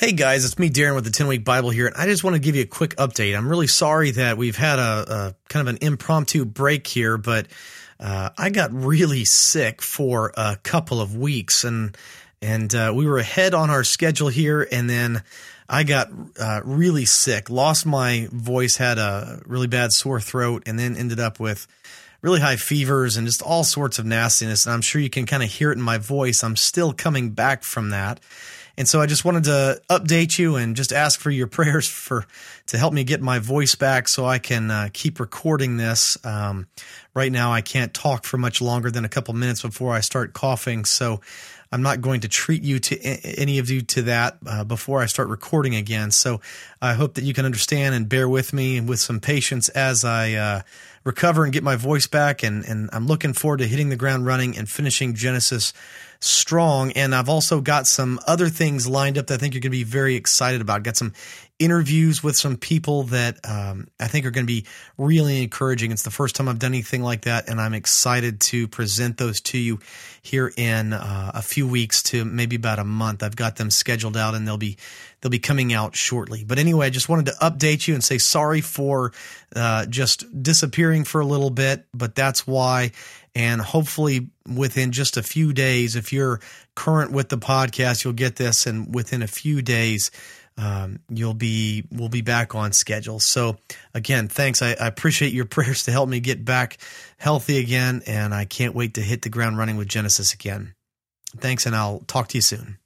Hey guys, it's me, Darren, with the 10-Week Bible here, and I just want to give you a quick update. I'm really sorry that we've had a kind of an impromptu break here, but I got really sick for a couple of weeks, and we were ahead on our schedule here, and then I got really sick, lost my voice, had a really bad sore throat, and then ended up with really high fevers and just all sorts of nastiness, and I'm sure you can kind of hear it in my voice. I'm still coming back from that. And so I just wanted to update you and just ask for your prayers to help me get my voice back so I can keep recording this. Right now I can't talk for much longer than a couple minutes before I start coughing, so I'm not going to treat you to any of you to that before I start recording again. So I hope that you can understand and bear with me and with some patience as I recover and get my voice back. And I'm looking forward to hitting the ground running and finishing Genesis strong. And I've also got some other things lined up that I think you're going to be very excited about. Got some interviews with some people that I think are going to be really encouraging. It's the first time I've done anything like that, and I'm excited to present those to you here in a few weeks to maybe about a month. I've got them scheduled out, and they'll be coming out shortly. But anyway, I just wanted to update you and say sorry for just disappearing for a little bit, but that's why. And hopefully within just a few days, if you're current with the podcast, you'll get this, and within a few days, we'll be back on schedule. So again, thanks. I appreciate your prayers to help me get back healthy again, and I can't wait to hit the ground running with Genesis again. Thanks, and I'll talk to you soon.